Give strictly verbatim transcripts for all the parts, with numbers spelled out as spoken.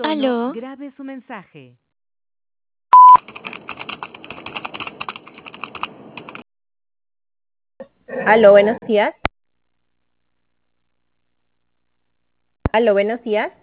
tono, ¿Aló? grabe su mensaje. Aló, buenos días. Aló, buenos días.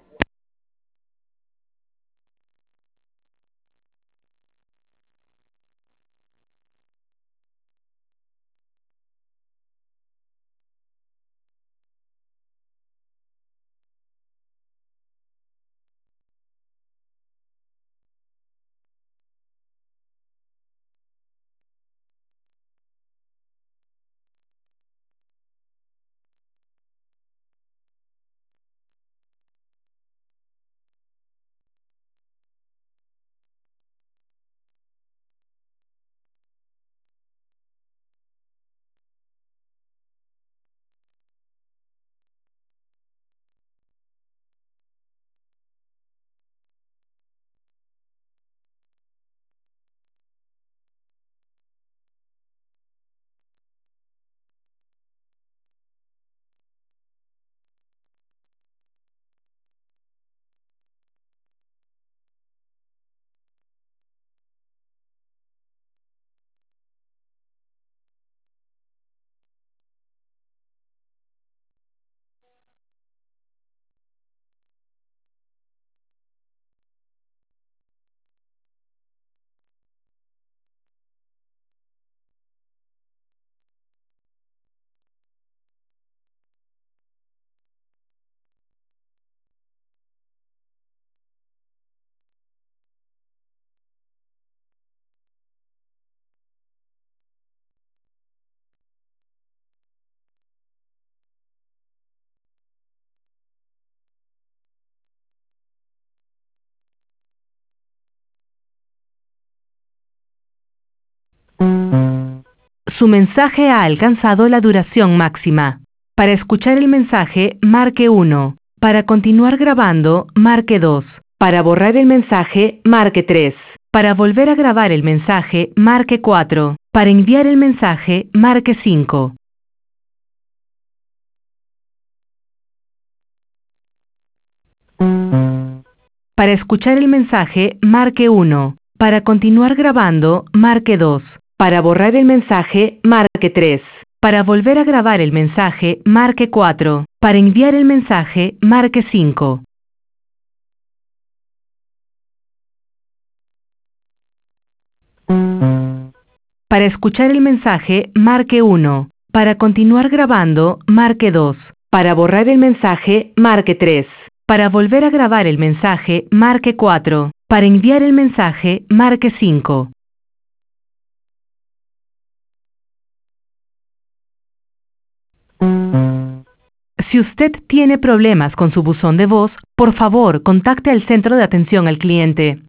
Su mensaje ha alcanzado la duración máxima. Para escuchar el mensaje, marque uno. Para continuar grabando, marque dos. Para borrar el mensaje, marque tres. Para volver a grabar el mensaje, marque cuatro. Para enviar el mensaje, marque cinco. Para escuchar el mensaje, marque uno. Para continuar grabando, marque dos. Para borrar el mensaje, marque tres. Para volver a grabar el mensaje, marque cuatro. Para enviar el mensaje, marque cinco. Para escuchar el mensaje, marque uno. Para continuar grabando, marque dos. Para borrar el mensaje, marque tres. Para volver a grabar el mensaje, marque cuatro. Para enviar el mensaje, marque cinco. Si usted tiene problemas con su buzón de voz, por favor, contacte al centro de atención al cliente.